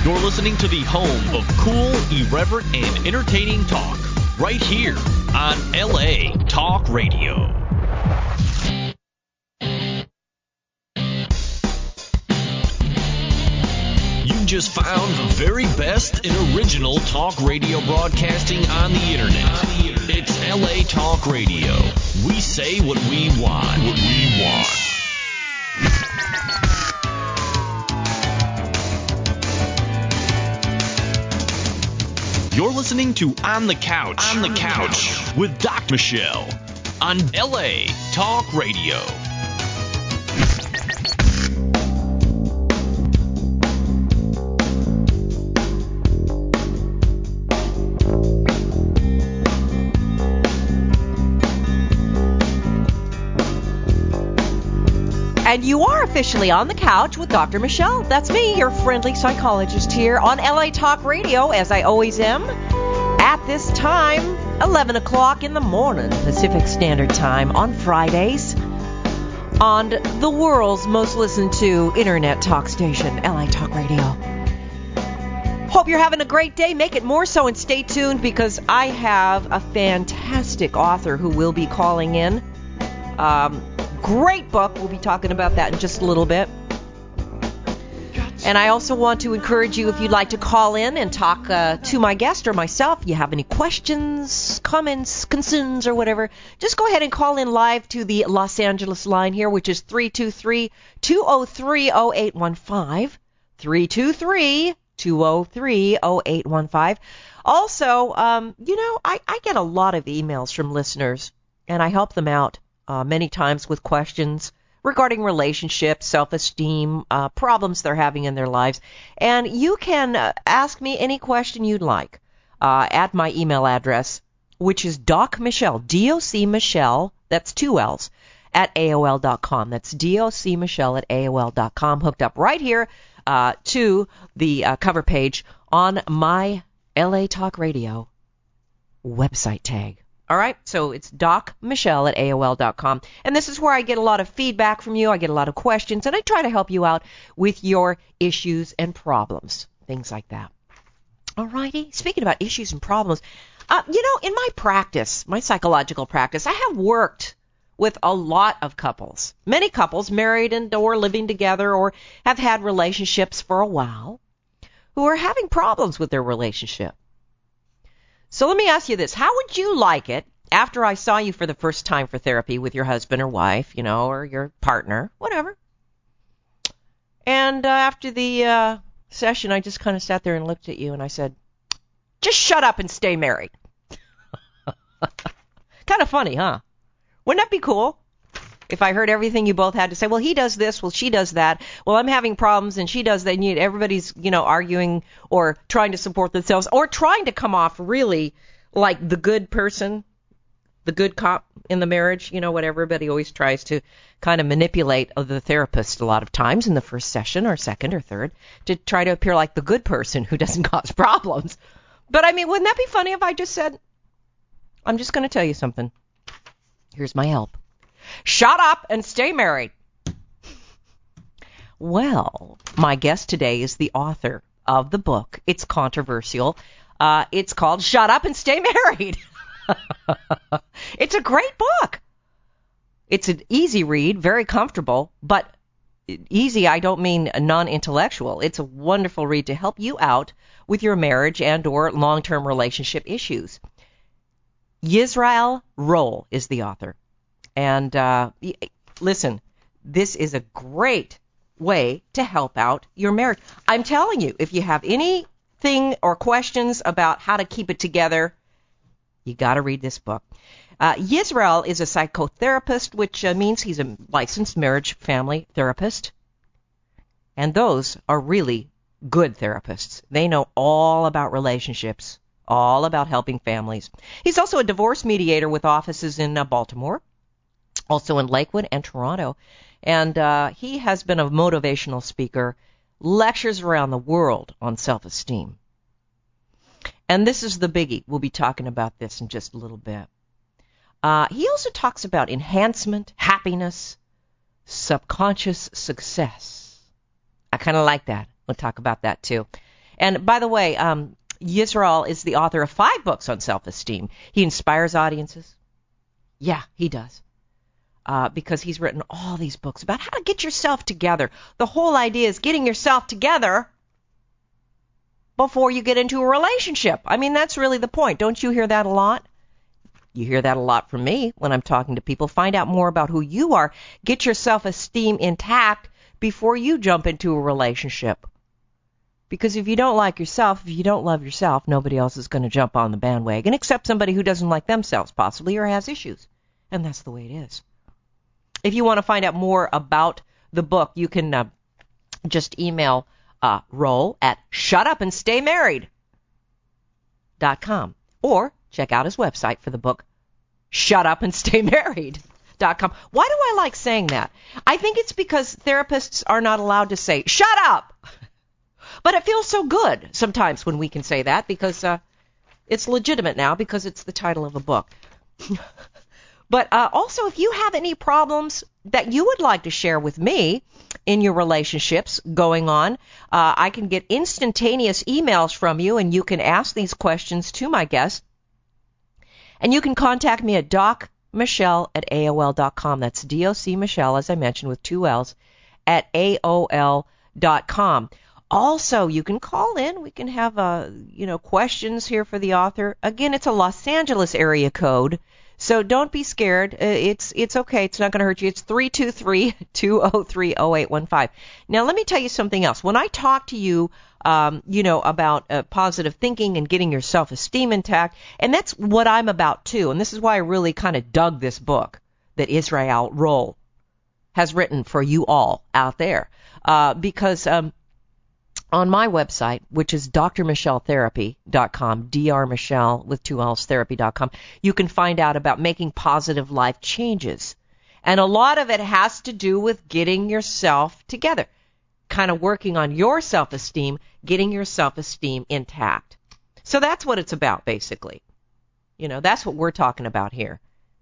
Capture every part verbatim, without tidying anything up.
You're listening to the home of cool, irreverent, and entertaining talk, right here on L A Talk Radio. You just found the very best and original talk radio broadcasting on the internet. It's L A Talk Radio. We say what we want. What we want. You're listening to On the Couch, On the Couch with Doc Michelle on L A Talk Radio. And you are officially on the couch with Doctor Michelle. That's me, your friendly psychologist here on L A Talk Radio, as I always am, at this time, eleven o'clock in the morning, Pacific Standard Time on Fridays, on the world's most listened to internet talk station, L A Talk Radio. Hope you're having a great day. Make it more so, and stay tuned, because I have a fantastic author who will be calling in. Um... Great book. We'll be talking about that in just a little bit. And I also want to encourage you, if you'd like to call in and talk uh, to my guest or myself, you have any questions, comments, concerns, or whatever, just go ahead and call in live to the Los Angeles line here, which is three two three, two oh three, oh eight one five, three two three, two oh three, oh eight one five. Also, um, you know, I, I get a lot of emails from listeners, and I help them out. Uh, many times with questions regarding relationships, self-esteem, uh, problems they're having in their lives. And you can uh, ask me any question you'd like uh, at my email address, which is Doc Michelle, D O C Michelle, that's two L's, at A O L dot com. That's D O C Michelle at A O L dot com, hooked up right here uh, to the uh, cover page on my L A Talk Radio website tag. All right, so it's Doc Michelle at A O L dot com. And this is where I get a lot of feedback from you. I get a lot of questions, and I try to help you out with your issues and problems, things like that. All righty, speaking about issues and problems, uh, you know, in my practice, my psychological practice, I have worked with a lot of couples, many couples married and or living together or have had relationships for a while who are having problems with their relationship. So let me ask you this. How would you like it after I saw you for the first time for therapy with your husband or wife, you know, or your partner, whatever? And uh, after the uh, session, I just kind of sat there and looked at you and I said, just shut up and stay married. Kind of funny, huh? Wouldn't that be cool? If I heard everything you both had to say, well, he does this, well, she does that, well, I'm having problems, and she does that, and everybody's, you know, arguing or trying to support themselves or trying to come off really like the good person, the good cop in the marriage, you know, what everybody always tries to kind of manipulate the therapist a lot of times in the first session or second or third to try to appear like the good person who doesn't cause problems. But, I mean, wouldn't that be funny if I just said, I'm just going to tell you something. Here's my help. Shut up and stay married. Well, my guest today is the author of the book. It's controversial. Uh, it's called Shut Up and Stay Married. It's a great book. It's an easy read, very comfortable, but easy, I don't mean non-intellectual. It's a wonderful read to help you out with your marriage and or long-term relationship issues. Yisrael Roll is the author. And uh, listen, this is a great way to help out your marriage. I'm telling you, if you have anything or questions about how to keep it together, you got to read this book. Uh, Yisrael is a psychotherapist, which uh, means he's a licensed marriage family therapist. And those are really good therapists. They know all about relationships, all about helping families. He's also a divorce mediator with offices in uh, Baltimore, also in Lakewood and Toronto. And uh, he has been a motivational speaker, lectures around the world on self-esteem. And this is the biggie. We'll be talking about this in just a little bit. Uh, he also talks about enhancement, happiness, subconscious success. I kind of like that. We'll talk about that too. And by the way, um, Yisrael is the author of five books on self-esteem. He inspires audiences. Yeah, he does. Uh, because he's written all these books about how to get yourself together. The whole idea is getting yourself together before you get into a relationship. I mean, that's really the point. Don't you hear that a lot? You hear that a lot from me when I'm talking to people. Find out more about who you are. Get your self-esteem intact before you jump into a relationship. Because if you don't like yourself, if you don't love yourself, nobody else is going to jump on the bandwagon except somebody who doesn't like themselves, possibly, or has issues. And that's the way it is. If you want to find out more about the book, you can uh, just email uh, Roll at shutupandstaymarried dot com or check out his website for the book, shut up and stay married dot com. Why do I like saying that? I think it's because therapists are not allowed to say, shut up! But it feels so good sometimes when we can say that because uh, it's legitimate now because it's the title of a book. But uh, also, if you have any problems that you would like to share with me in your relationships going on, uh, I can get instantaneous emails from you, and you can ask these questions to my guest. And you can contact me at doc michelle at A O L dot com. That's D O C Michelle, as I mentioned, with two L's, at A O L dot com. Also, you can call in. We can have uh, you know questions here for the author. Again, it's a Los Angeles area code. So don't be scared. It's it's okay. It's not going to hurt you. It's three two three, two oh three, oh eight one five. Now, let me tell you something else. When I talk to you, um, you know, about uh, positive thinking and getting your self-esteem intact, and that's what I'm about, too. And this is why I really kind of dug this book that Israel Roll has written for you all out there. Uh, because um, on my website, which is d r michelle therapy dot com, D R Michelle with two L's therapy dot com, you can find out about making positive life changes. And a lot of it has to do with getting yourself together, kind of working on your self-esteem, getting your self-esteem intact. So that's what it's about, basically. You know, that's what we're talking about here.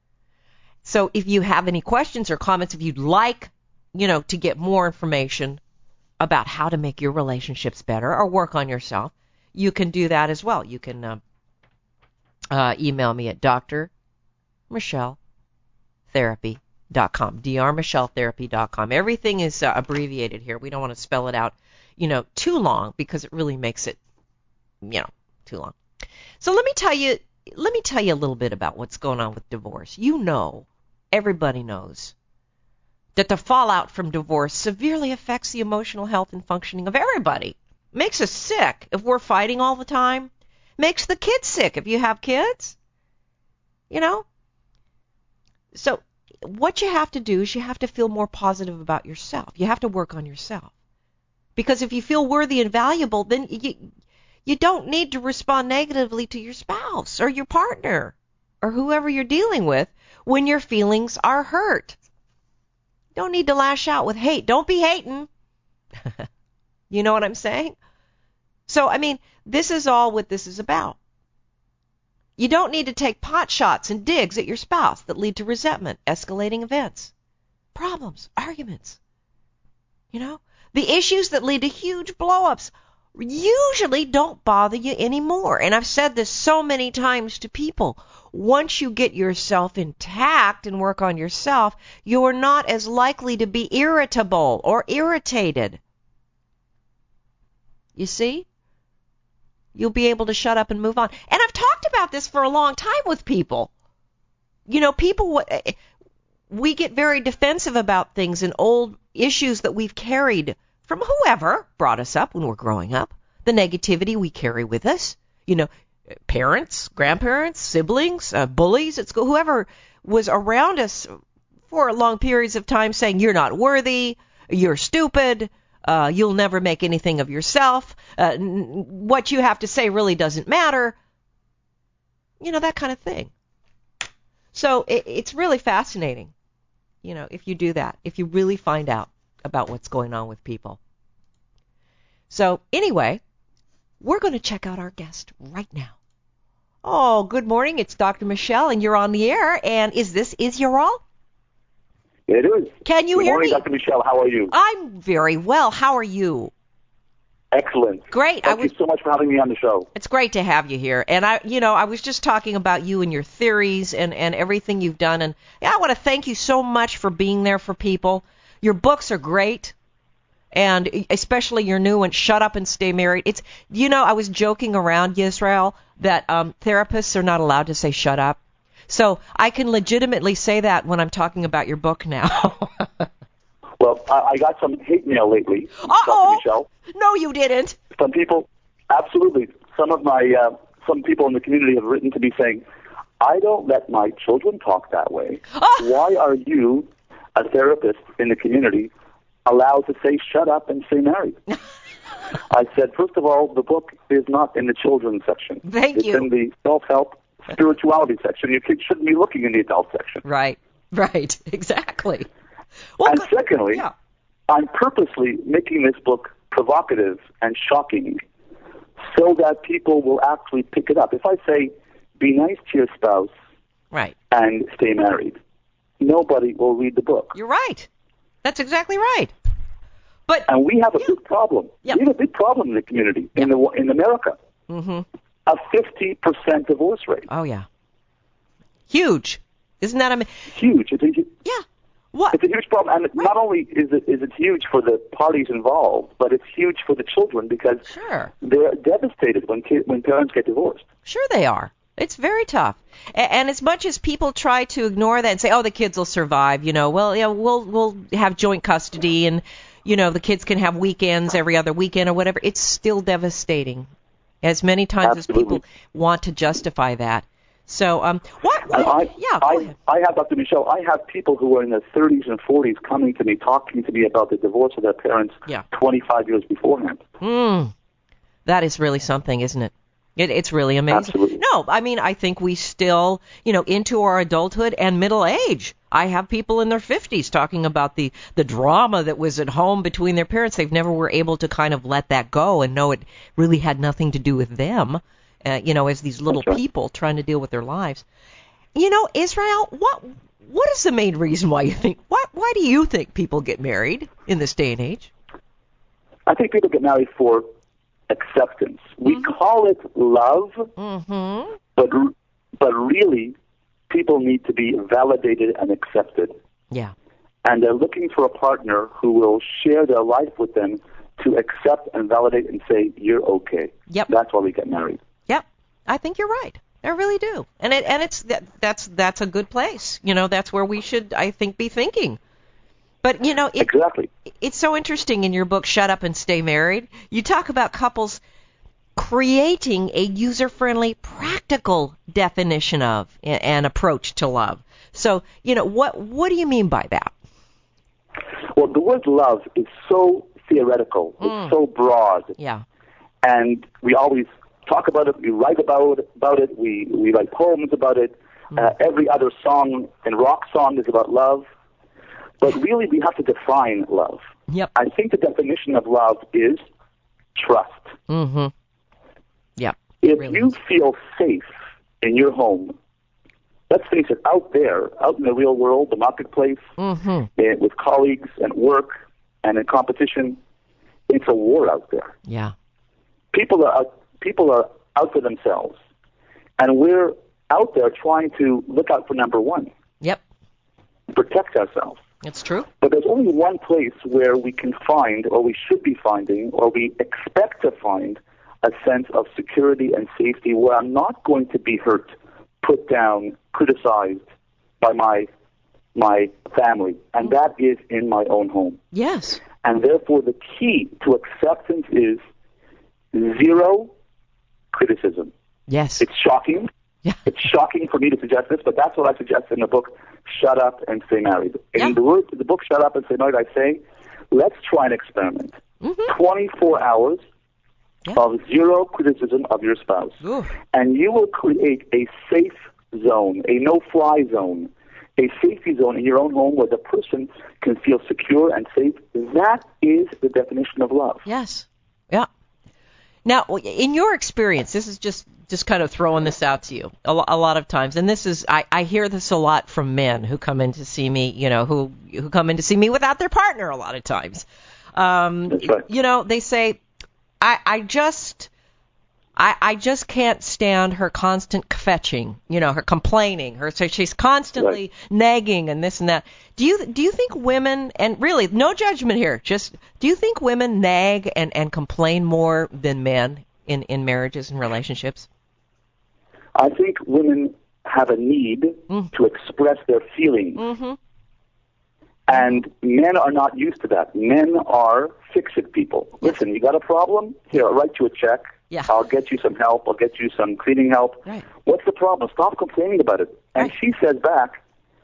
So if you have any questions or comments, if you'd like, you know, to get more information about how to make your relationships better or work on yourself, you can do that as well. You can uh, uh, email me at d r michelle therapy dot com, D R Michelle therapy dot com. Everything is uh, abbreviated here. We don't want to spell it out, you know, too long because it really makes it, you know, too long. So let me tell you, let me tell you a little bit about what's going on with divorce. You know, everybody knows that the fallout from divorce severely affects the emotional health and functioning of everybody. Makes us sick if we're fighting all the time. Makes the kids sick if you have kids. You know? So what you have to do is you have to feel more positive about yourself. You have to work on yourself. Because if you feel worthy and valuable, then you, you don't need to respond negatively to your spouse or your partner or whoever you're dealing with when your feelings are hurt. Don't need to lash out with hate. Don't be hating. You know what I'm saying? So, I mean, this is all what this is about. You don't need to take pot shots and digs at your spouse that lead to resentment, escalating events, problems, arguments. You know, the issues that lead to huge blow-ups usually don't bother you anymore. And I've said this so many times to people. Once you get yourself intact and work on yourself, you're not as likely to be irritable or irritated. You see? You'll be able to shut up and move on. And I've talked about this for a long time with people. You know, people, we get very defensive about things and old issues that we've carried from whoever brought us up when we're growing up, the negativity we carry with us, you know, parents, grandparents, siblings, uh, bullies at school, whoever was around us for long periods of time saying you're not worthy, you're stupid, uh, you'll never make anything of yourself, uh, n- what you have to say really doesn't matter, you know, that kind of thing. So it, it's really fascinating, you know, if you do that, if you really find out about what's going on with people. So anyway, we're going to check out our guest right now. Oh, good morning. It's Doctor Michelle, and you're on the air. And is this Israel? It is. Can you good hear morning, me? Doctor Michelle. How are you? I'm very well. How are you? Excellent. Great. Thank I was, you so much for having me on the show. It's great to have you here. And I, you know, I was just talking about you and your theories and, and everything you've done. And yeah, I want to thank you so much for being there for people. Your books are great. And especially your new one, Shut Up and Stay Married. It's, you know, I was joking around, Yisrael, that um, therapists are not allowed to say shut up. So I can legitimately say that when I'm talking about your book now. Well, I, I got some hate mail lately, Uh-oh. Doctor Michelle. No, you didn't. Some people, absolutely. Some of my, uh, some people in the community have written to me saying, I don't let my children talk that way. Oh. Why are you, a therapist in the community, allowed to say shut up and stay married? I said, first of all, the book is not in the children's section. Thank it's you. It's in the self-help, spirituality section. Your kids shouldn't be looking in the adult section. Right, right, exactly. Well, and good. secondly, yeah. I'm purposely making this book provocative and shocking so that people will actually pick it up. If I say, be nice to your spouse right. and stay married, nobody will read the book. You're right. That's exactly right. But and we have a yeah. big problem. Yeah. We have a big problem in the community, yeah. in the in America. Mm-hmm. A fifty percent divorce rate. Oh, yeah. Huge. Isn't that amazing? Huge. It's a, yeah. What? It's a huge problem. And right. not only is it is it huge for the parties involved, but it's huge for the children because sure. they're devastated when ki- when parents get divorced. Sure they are. It's very tough. And, and as much as people try to ignore that and say, oh, the kids will survive, you know, well, yeah, we'll we'll have joint custody and, you know, the kids can have weekends every other weekend or whatever, it's still devastating. As many times Absolutely. as people want to justify that. So, um, what? what I, yeah, go I, ahead. I have, Doctor Michelle, I have people who are in their thirties and forties coming to me, talking to me about the divorce of their parents yeah. twenty-five years beforehand. Mm. That is really something, isn't it? It, it's really amazing. Absolutely. No, I mean, I think we still, you know, into our adulthood and middle age. I have people in their fifties talking about the, the drama that was at home between their parents. They've never were able to kind of let that go and know it really had nothing to do with them, uh, you know, as these little right. people trying to deal with their lives. You know, Israel, what what is the main reason why you think, why, why do you think people get married in this day and age? I think people get married for acceptance. We Mm-hmm. call it love, Mm-hmm. but but really, people need to be validated and accepted. Yeah. And they're looking for a partner who will share their life with them to accept and validate and say, you're okay. Yep. That's why we get married. Yep. I think you're right. I really do. And it and it's that that's that's a good place. You know, that's where we should, I think, be thinking. But, you know, it, Exactly. it's so interesting in your book, Shut Up and Stay Married. You talk about couples creating a user-friendly, practical definition of and approach to love. So, you know, what what do you mean by that? Well, the word love is so theoretical. Mm. It's so broad. Yeah. And we always talk about it. We write about it. About it. We, we write poems about it. Mm. Uh, every other song and rock song is about love. But really, we have to define love. Yep. I think the definition of love is trust. Mm-hmm. Yep. If Really you is. feel safe in your home, let's face it, out there, out in the real world, the marketplace, Mm-hmm. eh, with colleagues and work and in competition, it's a war out there. Yeah. People are out, people are out for themselves, and we're out there trying to look out for number one, Yep. protect ourselves. It's true. But there's only one place where we can find, or we should be finding, or we expect to find a sense of security and safety where I'm not going to be hurt, put down, criticized by my my family, and that is in my own home. Yes. And therefore, the key to acceptance is zero criticism. Yes. It's shocking. Yeah. It's shocking for me to suggest this, but that's what I suggest in the book, Shut Up and Stay Married. In Yeah. the word, the book, Shut Up and Stay Married, I say, let's try an experiment. Mm-hmm. twenty-four hours Yeah. of zero criticism of your spouse. Ooh. And you will create a safe zone, a no-fly zone, a safety zone in your own home where the person can feel secure and safe. That is the definition of love. Yes. Yeah. Now, in your experience, this is just, just kind of throwing this out to you a, lo- a lot of times, and this is, I, I hear this a lot from men who come in to see me, you know, who, who come in to see me without their partner a lot of times. Um, That's right. You know, they say, I, I just... I, I just can't stand her constant fetching, you know, her complaining, her so she's constantly right. nagging and this and that. Do you do you think women, and really no judgment here, just do you think women nag and, and complain more than men in, in marriages and relationships? I think women have a need mm. to express their feelings. Mm-hmm. And men are not used to that. Men are fix-it people. Yes. Listen, you got a problem? Here, I'll write you a check. Yeah. I'll get you some help. I'll get you some cleaning help. Right. What's the problem? Stop complaining about it. And right. she says back,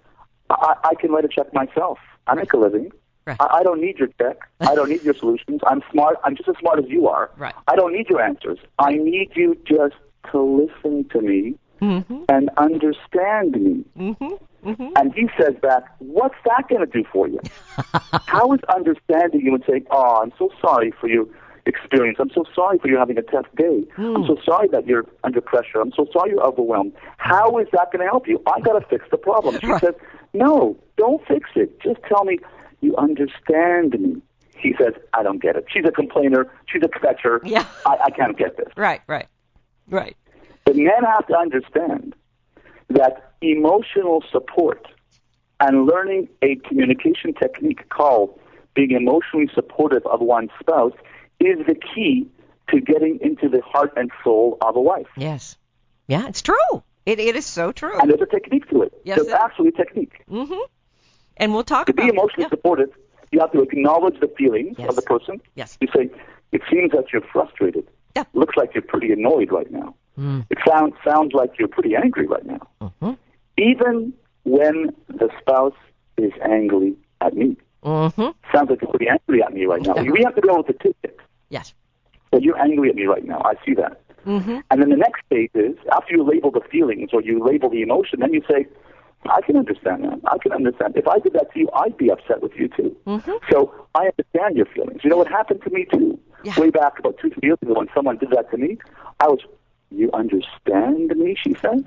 I, I can write a check myself. I make a living. Right. I, I don't need your check. I don't need your solutions. I'm smart. I'm just as smart as you are. Right. I don't need your answers. I need you just to listen to me mm-hmm. and understand me. Mm-hmm. Mm-hmm. And he says back, what's that going to do for you? How is understanding you and saying, oh, I'm so sorry for your experience. I'm so sorry for you having a tough day. Mm. I'm so sorry that you're under pressure. I'm so sorry you're overwhelmed. How is that going to help you? I got to fix the problem. She right. says, no, don't fix it. Just tell me you understand me. He says, I don't get it. She's a complainer. She's a fetcher. Yeah. I, I can't get this. Right, right, right. But men have to understand that emotional support and learning a communication technique called being emotionally supportive of one's spouse is the key to getting into the heart and soul of a wife. Yes. Yeah, it's true. It It is so true. And there's a technique to it. Yes, there's it, actually a technique. Mm-hmm. And we'll talk to about To be emotionally yeah. supportive, you have to acknowledge the feelings yes. of the person. Yes. You say, it seems that you're frustrated. Yeah. Looks like you're pretty annoyed right now. Mm. It sounds sounds like you're pretty angry right now. Mm-hmm. Even when the spouse is angry at me. Mm-hmm. Sounds like you're pretty angry at me right now. We have to go with the statistics. Yes. So you're angry at me right now. I see that. Mm-hmm. And then the next phase is, after you label the feelings or you label the emotion, then you say, I can understand that. I can understand. If I did that to you, I'd be upset with you too. Mm-hmm. So I understand your feelings. You know what happened to me too? Yeah. Way back about two, three years ago when someone did that to me, I was, you understand me, she said?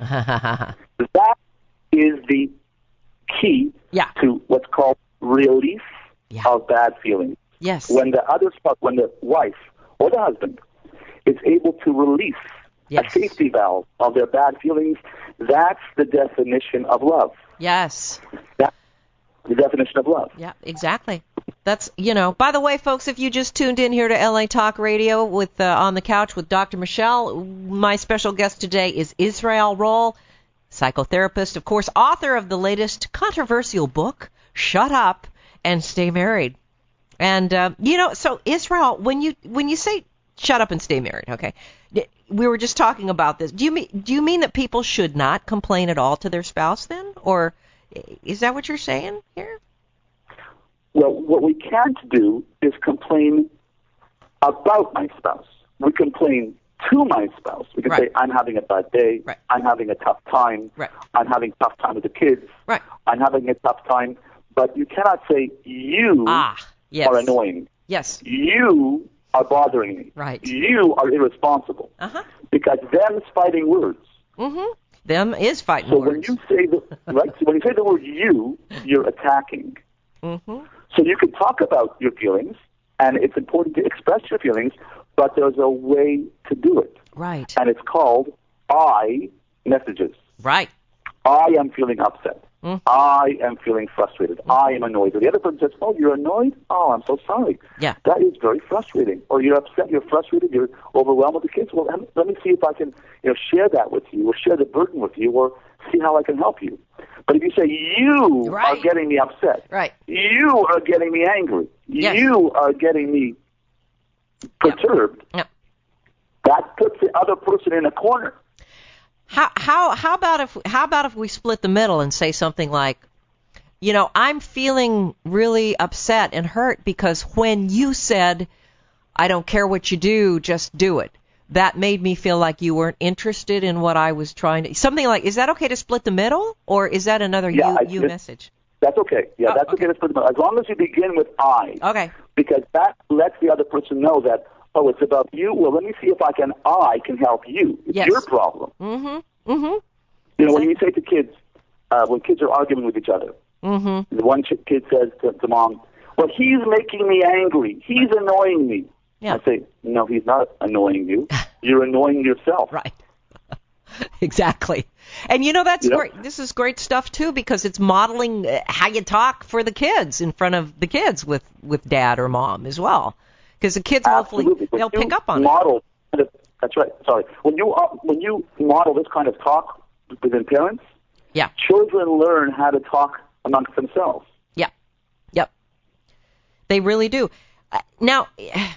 That is the key yeah. to what's called release yeah. of bad feelings. Yes. When the other spouse, when the wife or the husband is able to release yes. a safety valve of their bad feelings, that's the definition of love. Yes. That's the definition of love. Yeah, exactly. That's, you know, by the way, folks, if you just tuned in here to L A Talk Radio with uh, On the Couch with Doctor Michelle, my special guest today is Israel Roll, psychotherapist, of course, author of the latest controversial book, Shut Up and Stay Married. And, uh, you know, so Israel, when you when you say shut up and stay married, okay, we were just talking about this. Do you mean, do you mean that people should not complain at all to their spouse then? Or is that what you're saying here? Well, what we can't do is complain about my spouse. We complain to my spouse. We can right. say, I'm having a bad day. Right. I'm having a tough time. Right. I'm having a tough time with the kids. Right. I'm having a tough time. But you cannot say, you ah, yes. are annoying. Yes. You are bothering me. Right. You are irresponsible. Uh-huh. Because them's fighting words. Mm-hmm. Them is fighting so words. So when you say the right, so when you say the word you, you're attacking. Mm-hmm. So you can talk about your feelings, and it's important to express your feelings, but there's a way to do it. Right. And it's called I messages. Right. I am feeling upset. Mm-hmm. I am feeling frustrated. Mm-hmm. I am annoyed. Or the other person says, oh, you're annoyed? Oh, I'm so sorry. Yeah. That is very frustrating. Or you're upset, you're frustrated, you're overwhelmed with the kids. Well, let me see if I can, you know, share that with you, or share the burden with you, or see how I can help you. But if you say, you right. are getting me upset, right. you are getting me angry, yes. you are getting me perturbed, yep. Yep. that puts the other person in a corner. How how how about if how about if we split the middle and say something like, you know, I'm feeling really upset and hurt because when you said, I don't care what you do, just do it, that made me feel like you weren't interested in what I was trying to. Something like, is that okay to split the middle, or is that another yeah, you I, you it, message? That's okay. Yeah, oh, that's okay. okay to split the middle, as long as you begin with I. Okay. Because that lets the other person know that, oh, it's about you. Well, let me see if I can. I can help you. It's yes. your problem. Mm-hmm. Mm-hmm. You know, when you say to kids, uh, when kids are arguing with each other, mm-hmm. the one ch- kid says to, to mom, "Well, he's making me angry. He's annoying me." Yeah. I say, no, he's not annoying you. You're annoying yourself. Right. Exactly. And, you know, that's You know? great. This is great stuff, too, because it's modeling uh, how you talk for the kids in front of the kids with, with dad or mom as well. Because the kids, Absolutely. hopefully, When they'll you pick up on model, it. That's right. Sorry. When you uh, when you model this kind of talk within parents, Yeah. children learn how to talk amongst themselves. Yep. Yep. They really do. Uh, now,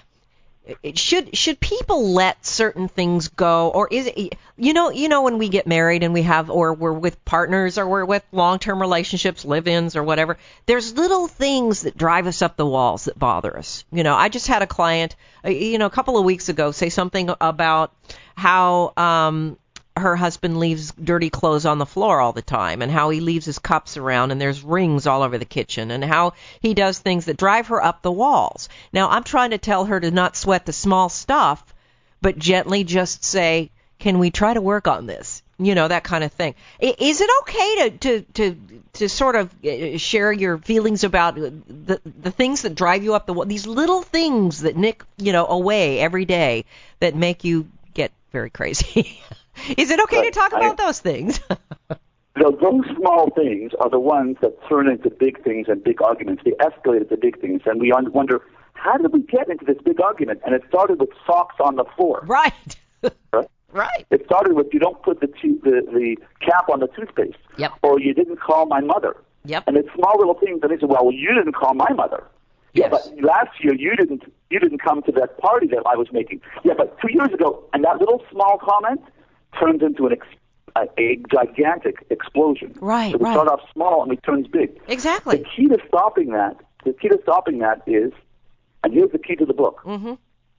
should should people let certain things go, or is it, you know, you know, when we get married and we have, or we're with partners, or we're with long-term relationships, live-ins, or whatever, there's little things that drive us up the walls that bother us. You know, I just had a client, uh, you know, a couple of weeks ago say something about how um, her husband leaves dirty clothes on the floor all the time, and how he leaves his cups around and there's rings all over the kitchen, and how he does things that drive her up the walls. Now, I'm trying to tell her to not sweat the small stuff, but gently just say, can we try to work on this? You know, that kind of thing. Is it okay to, to, to, to sort of share your feelings about the, the things that drive you up the wall, these little things that nick, you know, away every day that make you get very crazy? Is it okay Right. to talk about I, those things? So those small things are the ones that turn into big things and big arguments. They escalate into big things, and we wonder, how did we get into this big argument? And it started with socks on the floor. Right. Right? Right. It started with you don't put the, to- the the cap on the toothpaste. Yep. Or you didn't call my mother. Yep. And it's small little things, and they say, well, you didn't call my mother. Yeah, Yes. but last year you didn't you didn't come to that party that I was making. Yeah, but two years ago, and that little small comment turns into an ex- a, a gigantic explosion. Right, So we right. start off small and we turn big. Exactly. The key to stopping that, the key to stopping that is, and here's the key to the book. Mm-hmm.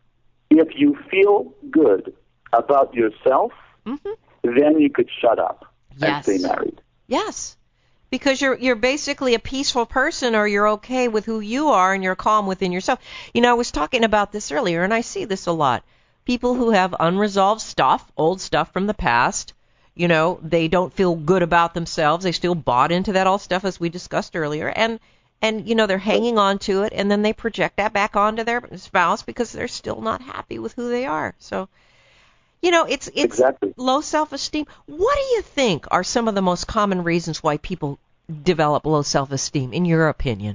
If you feel good about yourself, Mm-hmm. then you could shut up Yes. and stay married. Yes. Because you're you're basically a peaceful person, or you're okay with who you are and you're calm within yourself. You know, I was talking about this earlier, and I see this a lot. People who have unresolved stuff, old stuff from the past, you know, they don't feel good about themselves. They still bought into that old stuff, as we discussed earlier. And, and you know, they're hanging on to it, and then they project that back onto their spouse because they're still not happy with who they are. So, you know, it's it's Exactly. low self-esteem. What do you think are some of the most common reasons why people develop low self-esteem, in your opinion?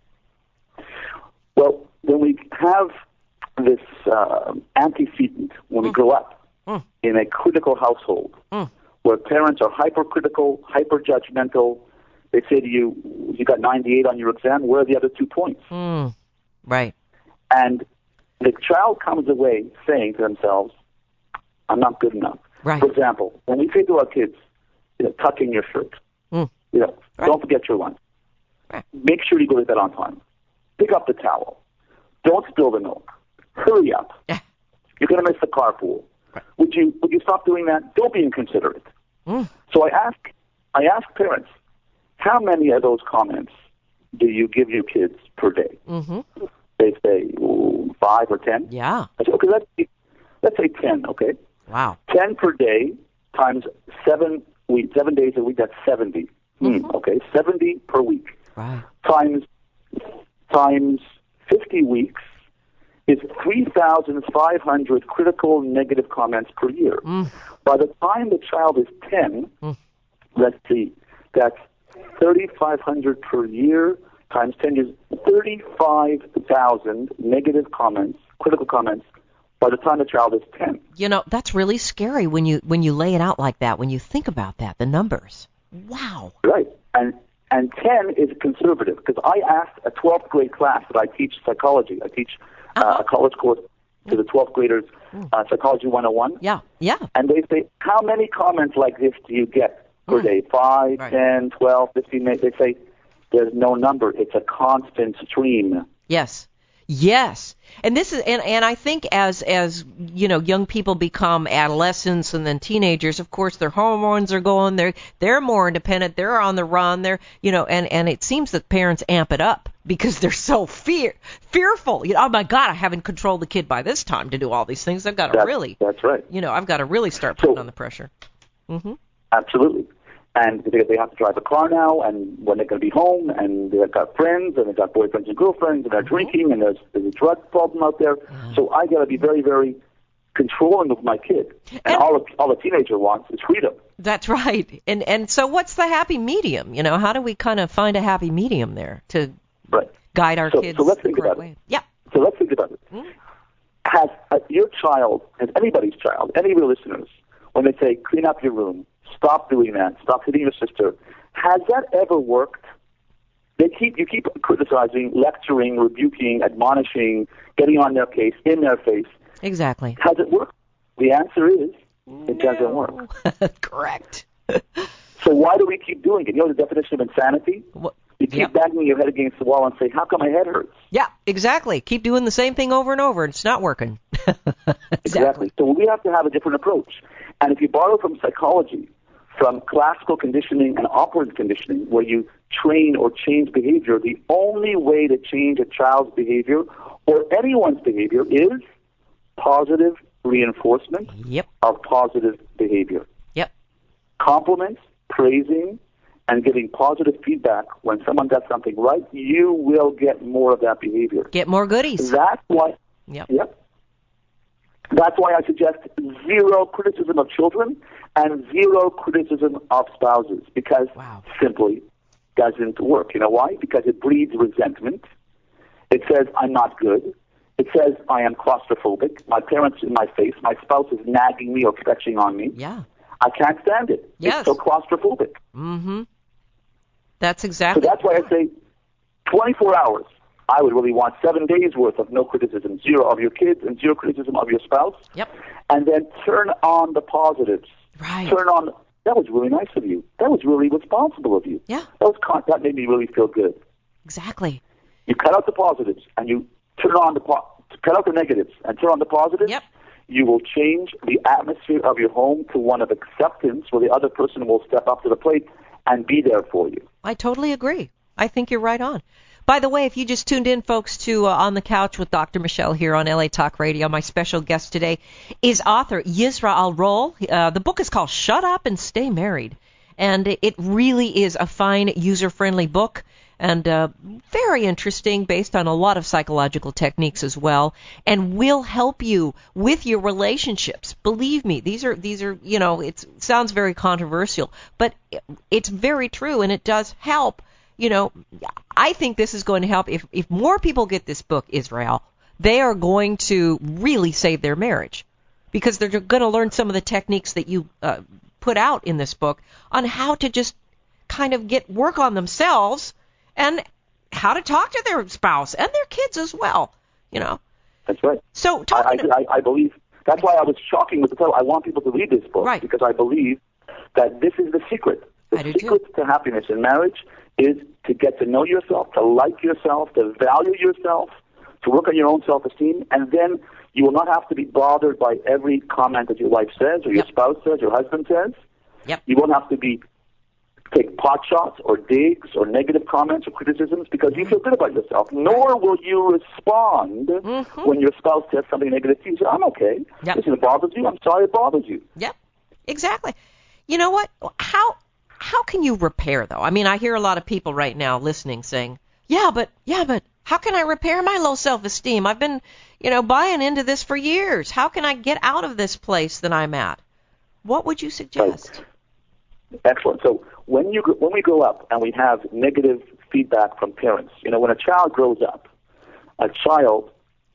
Well, when we have this uh, antecedent, when we Mm. grow up Mm. in a critical household, Mm. where parents are hypercritical, hyper-judgmental, they say to you, you got ninety-eight on your exam, where are the other two points? Mm. Right. And the child comes away saying to themselves, I'm not good enough. Right. For example, when we say to our kids, you know, tuck in your shirt, Mm. you know, Right. don't forget your lunch. Right. Make sure you go to bed on time. Pick up the towel. Don't spill the milk. Hurry up. Yeah. You're going to miss the carpool. Right. Would you would you stop doing that? Don't be inconsiderate. Mm. So I ask I ask parents, how many of those comments do you give your kids per day? Mm-hmm. They say ooh, five or ten. Yeah. I say, okay, let's let's say ten. Okay, Wow. ten per day times seven week, seven days a week. That's seventy. Mm-hmm. Hmm, okay, seventy per week Right. times times fifty weeks is three thousand five hundred critical negative comments per year. Mm. By the time the child is ten, Mm. let's see, that's thirty-five hundred per year times ten years, thirty-five thousand negative comments, critical comments, by the time the child is ten. You know, that's really scary when you when you lay it out like that, when you think about that, the numbers. Wow. Right. And and ten is conservative, because I asked a twelfth grade class that I teach psychology. I teach uh, Uh-huh. a college course to the twelfth graders, uh, Psychology one oh one. Yeah. Yeah. And they say, how many comments like this do you get per Mm. day? Five, Right. ten, twelve, fifteen. They they say there's no number. It's a constant stream. Yes. Yes. And this is and, and I think as as you know, young people become adolescents and then teenagers, of course their hormones are going, they're they're more independent, they're on the run, they're you know, and, and it seems that parents amp it up because they're so fear fearful. You know, oh my God, I haven't controlled the kid by this time to do all these things. I've got to That's, really that's right. you know, I've got to really start putting So- on the pressure. Mhm. Absolutely. And they, they have to drive a car now, and when they're going to be home, and they've got friends, and they've got boyfriends and girlfriends, and they're drinking, and there's, there's a drug problem out there. Mm-hmm. So I got to be very, very controlling of my kid. And, and all, a, all a teenager wants is freedom. That's right. And and so what's the happy medium? You know, how do we kind of find a happy medium there to right. guide our so, kids so let's think the correct about way? It. Yeah. So let's think about it. Mm-hmm. Has uh, your child, has anybody's child, any of your listeners, when they say, clean up your room, stop doing that, stop hitting your sister, has that ever worked? They keep You keep criticizing, lecturing, rebuking, admonishing, getting on their case, in their face. Exactly. Has it worked? The answer is, it no. doesn't work. Correct. So why do we keep doing it? You know the definition of insanity? What? You keep Yep. banging your head against the wall and say, how come my head hurts? Yeah, exactly. Keep doing the same thing over and over, and it's not working. exactly. Exactly. So we have to have a different approach. And if you borrow from psychology, from classical conditioning and operant conditioning, where you train or change behavior, the only way to change a child's behavior or anyone's behavior is positive reinforcement yep. of positive behavior. Yep. Compliments, praising, and giving positive feedback when someone does something right, you will get more of that behavior. Get more goodies. That's why. Yep. Yep. That's why I suggest zero criticism of children and zero criticism of spouses, because wow. simply doesn't work. You know why? Because it breeds resentment. It says, I'm not good. It says, I am claustrophobic. My parents in my face. My spouse is nagging me or stretching on me. Yeah. I can't stand it. Yes. It's so claustrophobic. Mm-hmm. That's exactly. So that's why I say twenty-four hours. I would really want seven days worth of no criticism, zero of your kids and zero criticism of your spouse. Yep. And then turn on the positives. Right. Turn on, that was really nice of you. That was really responsible of you. Yeah. That was con- that made me really feel good. Exactly. You cut out the positives and you turn on the po- cut out the negatives and turn on the positives. Yep. You will change the atmosphere of your home to one of acceptance, where the other person will step up to the plate and be there for you. I totally agree. I think you're right on. By the way, if you just tuned in, folks, to uh, On the Couch with Doctor Michelle here on L A Talk Radio, my special guest today is author Yisrael Roll. Uh, the book is called Shut Up and Stay Married, and it really is a fine, user-friendly book, and uh, very interesting, based on a lot of psychological techniques as well, and will help you with your relationships. Believe me, these are these are you know, it sounds very controversial, but it's very true, and it does help. You know, I think this is going to help. If if more people get this book, Israel, they are going to really save their marriage, because they're going to learn some of the techniques that you uh, put out in this book on how to just kind of get work on themselves and how to talk to their spouse and their kids as well. You know. That's right. So I, I, to, I, I believe that's why I was shocking with the title. I want people to read this book, right. because I believe that this is the secret. The I do secret too. to happiness in marriage is to get to know yourself, to like yourself, to value yourself, to work on your own self-esteem, and then you will not have to be bothered by every comment that your wife says or your yep. spouse says, your husband says. Yep. You won't have to be take pot shots or digs or negative comments or criticisms, because you feel good about yourself. Nor will you respond mm-hmm. when your spouse says something negative to you. You say, I'm okay. Yep. Listen, it bothers you. I'm sorry it bothers you. Yep, exactly. You know what? How how can you repair, though? I mean, I hear a lot of people right now listening saying, yeah, but, yeah, but how can I repair my low self-esteem? I've been, you know, buying into this for years. How can I get out of this place that I'm at? What would you suggest? Right. Excellent. So when you when we grow up and we have negative feedback from parents, you know, when a child grows up, a child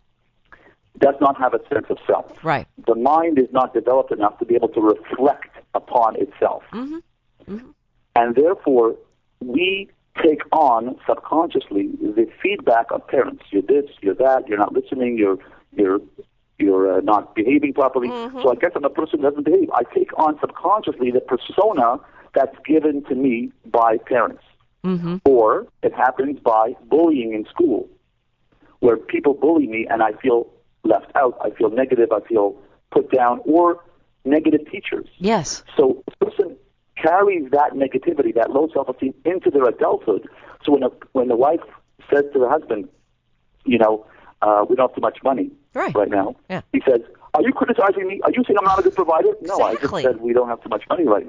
does not have a sense of self. Right. The mind is not developed enough to be able to reflect upon itself. Mm-hmm. Mm-hmm. And therefore, we take on subconsciously the feedback of parents. You're this, you're that, you're not listening, you're you're you're uh, not behaving properly. Mm-hmm. So I guess I'm a person who doesn't behave. I take on subconsciously the persona that's given to me by parents. Mm-hmm. Or it happens by bullying in school, where people bully me and I feel left out, I feel negative, I feel put down, or negative teachers. Yes. So a person carries that negativity, that low self-esteem, into their adulthood. So when a, when the wife says to the husband, you know, uh, we don't have too much money right, right now, yeah. he says, are you criticizing me? Are you saying I'm not a good provider? No, exactly. I just said we don't have too much money right now.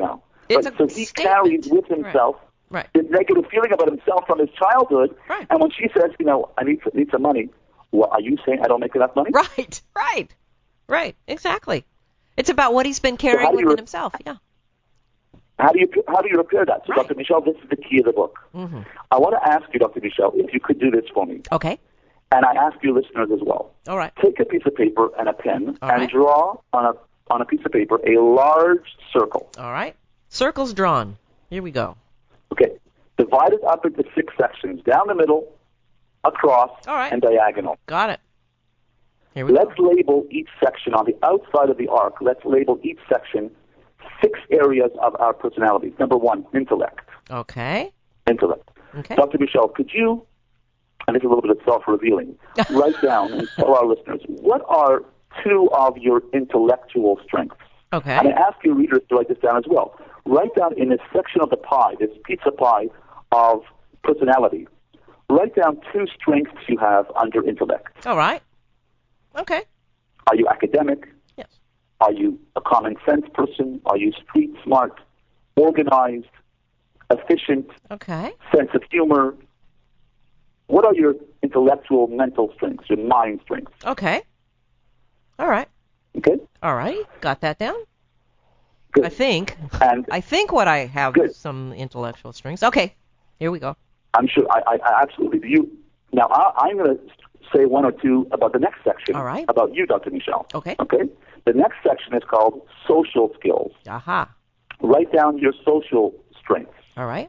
It's Right? a So he statement. carries with himself Right. the negative feeling about himself from his childhood. Right. And when she says, you know, I need, need some money, well, are you saying I don't make enough money? Right, right, right, exactly. It's about what he's been carrying how do you within re- himself, yeah. How do you how do you repair that? So, Right. Doctor Michelle, this is the key of the book. Mm-hmm. I want to ask you, Doctor Michelle, if you could do this for me. Okay, And I ask you listeners as well. all right. Take a piece of paper and a pen All and right. draw on a on a piece of paper a large circle. All right. Circles drawn. Here we go. Okay. Divide it up into six sections, down the middle, across, All right. and diagonal. Got it. Here we Let's go. label each section on the outside of the arc. Let's label each section six areas of our personalities. Number one, intellect. Okay. Intellect. Okay. Doctor Michelle, could you, and this is a little bit of self-revealing, write down and tell our listeners, what are two of your intellectual strengths? Okay. And I ask your readers to write this down as well. Write down in this section of the pie, this pizza pie of personality, write down two strengths you have under intellect. All right. Okay. Are you academic? Yes. Are you a common sense person? Are you street smart, organized, efficient, Okay. sense of humor? What are your intellectual mental strengths, your mind strengths? Okay. All right. Okay? All right. Got that down? Good. I think. And I think what I have Good. is some intellectual strengths. Okay. Here we go. I'm sure, I, I, I absolutely do. You, now, I, I'm going to say one or two about the next section. All right. About you, Doctor Michelle. Okay. Okay? The next section is called social skills. Aha. Write down your social strengths. All right.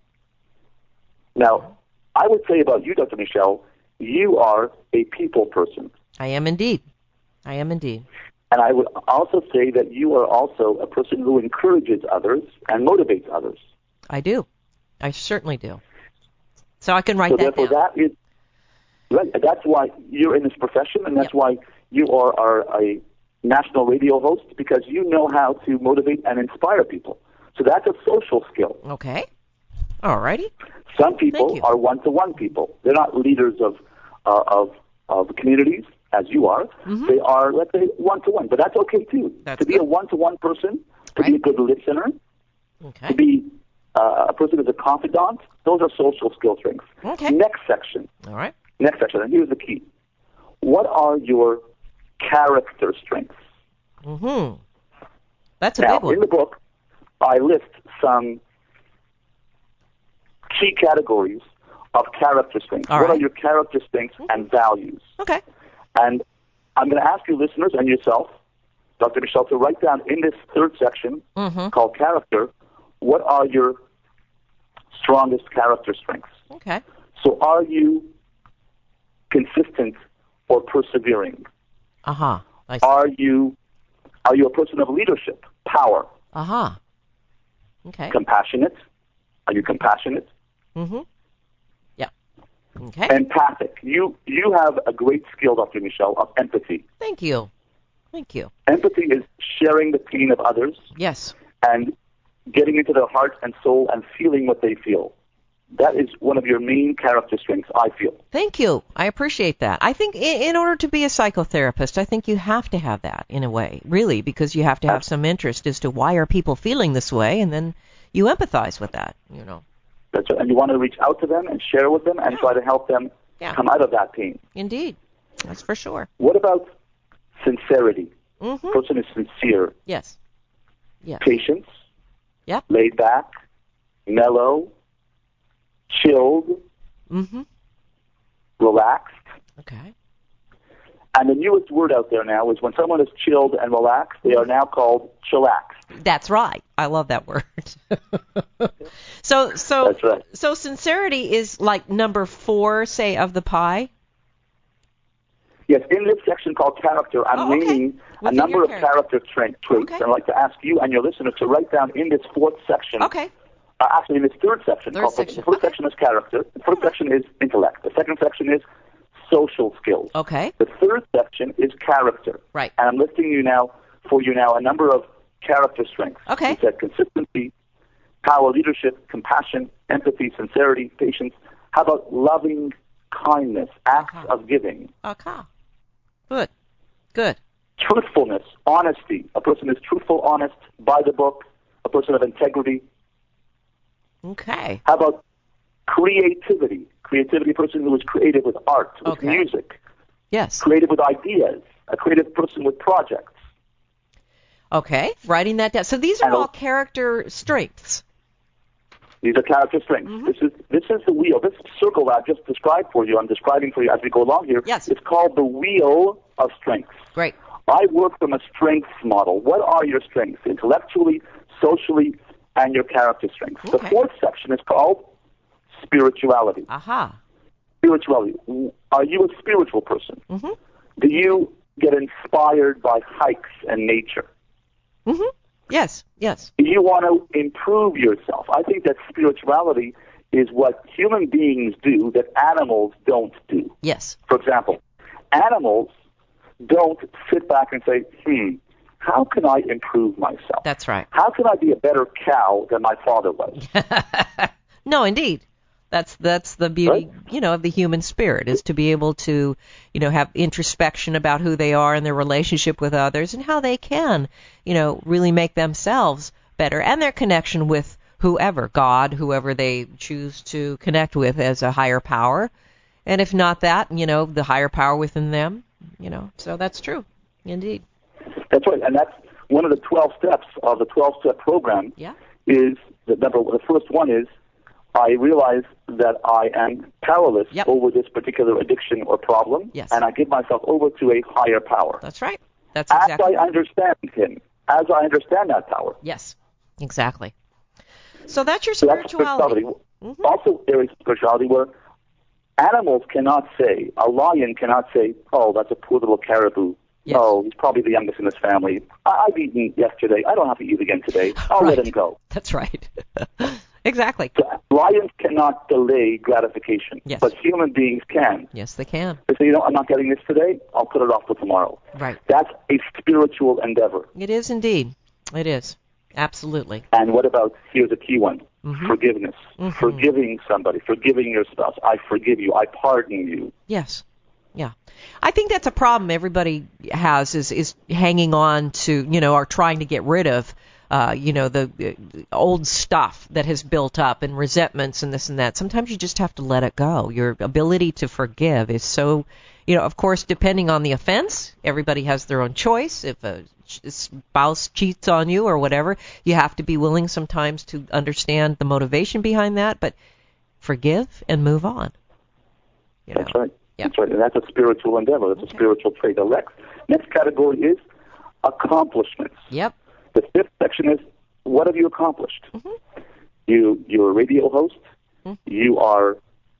Now, I would say about you, Doctor Michelle, you are a people person. I am indeed. I am indeed. And I would also say that you are also a person who encourages others and motivates others. I do. I certainly do. So I can write So that therefore, down. that is right. That's why you're in this profession, and that's Yeah. why you are, are a national radio host, because you know how to motivate and inspire people. So that's a social skill. Okay. All righty. Some Thank people you. are one-to-one people. They're not leaders of uh, of of communities as you are. Mhm. They are, let's say, one-to-one. But that's okay too. That's to be good. a one-to-one person, to be a Right. good listener, Okay. to be uh, a person who's a confidant, those are social skill strengths. Okay. Next section. All right. Next section, and here's the key. What are your character strengths? Mm-hmm. That's a Now, big one. in the book, I list some key categories of character strengths. All what right. are your character strengths and values? Okay. And I'm going to ask you listeners and yourself, Doctor Michelle, to write down in this third section Mm-hmm. called character, what are your strongest character strengths? Okay. So are you consistent or persevering? Aha. I see. Are you are you a person of leadership, power, Aha. Okay. compassionate? Are you compassionate? Mm-hmm. Yeah. Okay. Empathic. You you have a great skill, Doctor Michelle, of empathy. Thank you. Thank you. Empathy is sharing the pain of others Yes. and getting into their heart and soul and feeling what they feel. That is one of your main character strengths, I feel. Thank you. I appreciate that. I think in, in order to be a psychotherapist, I think you have to have that in a way, really, because you have to have some interest as to why are people feeling this way, and then you empathize with that, you know. That's right. And you want to reach out to them and share with them and Yeah. try to help them Yeah. come out of that pain. Indeed. That's for sure. What about sincerity? Mm-hmm. Person is sincere. Yes. Yes. Patience. Yep. Laid back. Mellow. Chilled. Mm-hmm. Relaxed. Okay. And the newest word out there now is when someone is chilled and relaxed, they are now called chillaxed. That's right. I love that word. so so That's right. so sincerity is like number four, say, of the pie. Yes, in this section called character, I'm Oh, okay. naming a Within number your of character. character tra- traits. Okay. And I'd like to ask you and your listeners to write down in this fourth section. Okay. Uh, actually, in this third section. Third called, section. The first Okay. section is character. The first section is intellect. The second section is social skills. Okay. The third section is character. Right. And I'm listing you now for you now a number of character strengths. Okay. You said consistency, power, leadership, compassion, empathy, sincerity, patience. How about loving kindness, acts Uh-huh. of giving, Okay. Good. Good. truthfulness, honesty. A person is truthful, honest, by the book, a person of integrity, Okay. How about creativity? Creativity, a person who is creative with art, with Okay. music, Yes. creative with ideas, a creative person with projects. Okay. Writing that down. So these are And all character strengths. These are character strengths. Mm-hmm. This is this is the wheel. This circle that I've just described for you, I'm describing for you as we go along here. Yes. It's called the wheel of strengths. Great. I work from a strengths model. What are your strengths, intellectually, socially, and your character strengths? The Okay. fourth section is called spirituality. Aha. Spirituality. Are you a spiritual person? Mm-hmm. Do you get inspired by hikes and nature? Mm-hmm. Yes. Yes. Do you want to improve yourself? I think that spirituality is what human beings do that animals don't do. Yes. For example, animals don't sit back and say, hmm, how can I improve myself? That's right. How can I be a better cow than my father was? No, indeed. That's that's the beauty, Right. you know, of the human spirit, is to be able to, you know, have introspection about who they are and their relationship with others and how they can, you know, really make themselves better and their connection with whoever, God, whoever they choose to connect with as a higher power. And if not that, you know, the higher power within them, you know. So that's true. Indeed. That's right, and that's one of the twelve steps of the twelve-step program. Yeah. Is the number. The first one is I realize that I am powerless Yep. over this particular addiction or problem, Yes. and I give myself over to a higher power. That's right. That's As exactly I understand him, as I understand that power. Yes. Exactly. So that's your So that's spirituality. spirituality. Mhm. Also, there is spirituality where animals cannot say, a lion cannot say, oh, that's a poor little caribou. Yes. No, he's probably the youngest in his family. I- I've eaten yesterday. I don't have to eat again today. I'll Right. let him go. That's right. Exactly. So lions cannot delay gratification, Yes. but human beings can. Yes, they can. They say, you know, I'm not getting this today. I'll put it off till tomorrow. Right. That's a spiritual endeavor. It is indeed. It is. Absolutely. And what about, here's a key one, Mhm. forgiveness. Mhm. Forgiving somebody, forgiving your spouse. I forgive you. I pardon you. Yes. Yeah. I think that's a problem everybody has is is hanging on to, you know, or trying to get rid of, uh, you know, the, the old stuff that has built up and resentments and this and that. Sometimes you just have to let it go. Your ability to forgive is so, you know, of course, depending on the offense, everybody has their own choice. If a spouse cheats on you or whatever, you have to be willing sometimes to understand the motivation behind that, but forgive and move on. You know? That's right. Yeah. That's right. And that's a spiritual endeavor. That's Okay. a spiritual trait. The next, next category is accomplishments. Yep. The fifth section is, what have you accomplished? Mm-hmm. You, you're a radio host. Mm-hmm. You are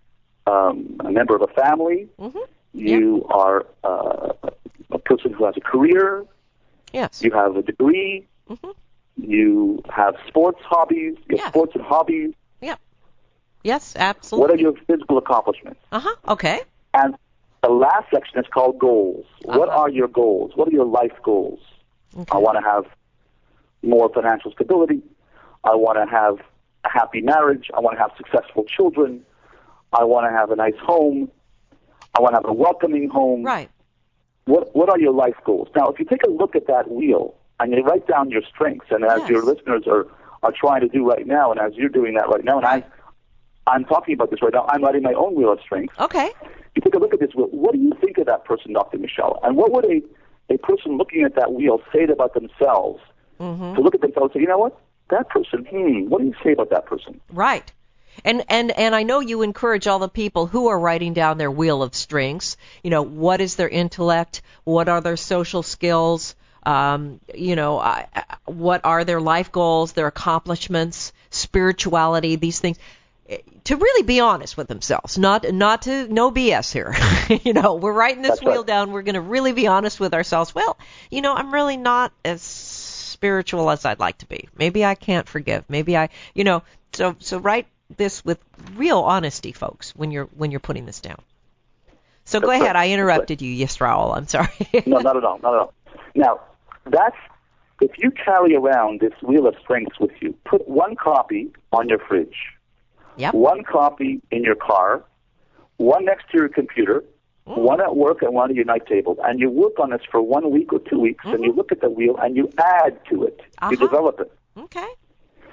um, a member of a family. Mm-hmm. You are uh, a person who has a career. Yes. You have a degree. Mm-hmm. You have sports hobbies. You have Yeah. sports and hobbies. Yep. Yes, absolutely. What are your physical accomplishments? Uh-huh. Okay. And the last section is called goals. What Uh-huh. are your goals? What are your life goals? Okay. I want to have more financial stability. I want to have a happy marriage. I want to have successful children. I want to have a nice home. I want to have a welcoming home. Right. What What are your life goals? Now, if you take a look at that wheel and you write down your strengths, and as Yes. your listeners are, are trying to do right now, and as you're doing that right now, and Right. I, I'm talking about this right now, I'm writing my own wheel of strengths. Okay. You take a look at this wheel. What do you think of that person, Doctor Michelle? And what would a, a person looking at that wheel say about themselves? Mm-hmm. To look at themselves and say, you know what? That person, hmm, what do you say about that person? Right. And, and and I know you encourage all the people who are writing down their wheel of strengths, you know, what is their intellect, what are their social skills, um, you know, uh, what are their life goals, their accomplishments, spirituality, these things, to really be honest with themselves, not not to, no B S here. You know, we're writing this That's wheel right. down, we're going to really be honest with ourselves. Well, you know, I'm really not as spiritual as I'd like to be. Maybe I can't forgive. Maybe I, you know, so so write this with real honesty, folks, when you're when you're putting this down. So go That's ahead. right. I interrupted you, Yisrael. I'm sorry. No, not at all, not at all. Now, that's, if you carry around this wheel of strengths with you, put one copy on your fridge, Yep. one copy in your car, one next to your computer, Mm. one at work and one at your night table, and you work on this for one week or two weeks, and you look at the wheel and you add to it. Uh-huh. You develop it. Okay.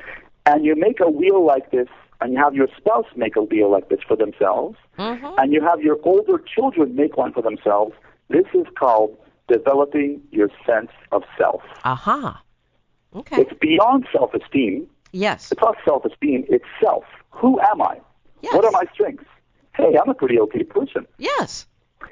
and you make a wheel like this, and you have your spouse make a wheel like this for themselves, Mm-hmm. and you have your older children make one for themselves, this is called developing your sense of self. Aha. Okay. It's beyond self-esteem. Yes. It's not self-esteem, it's self. Who am I? Yes. What are my strengths? Hey, I'm a pretty okay person. Yes.